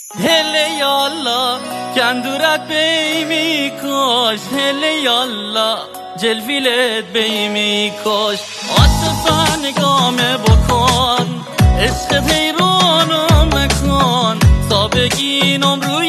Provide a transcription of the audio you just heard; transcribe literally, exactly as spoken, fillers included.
هله یالا کندورت بیمی کش، هله یالا جلویلت بیمی کش. عاطفه نگامه بکن، عشق پیرانو مکن، تا بگینم روی